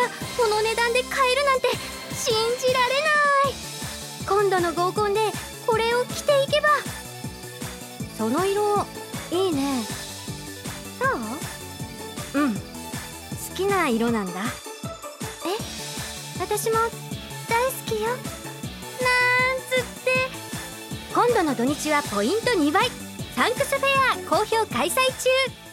この値段で買えるなんて信じられない。今度の合コンでこれを着ていけば。その色いいね。そう？うん、好きな色なんだ。私も大好きよ。なんつって。今度の土日はポイント2倍、サンクスフェア好評開催中。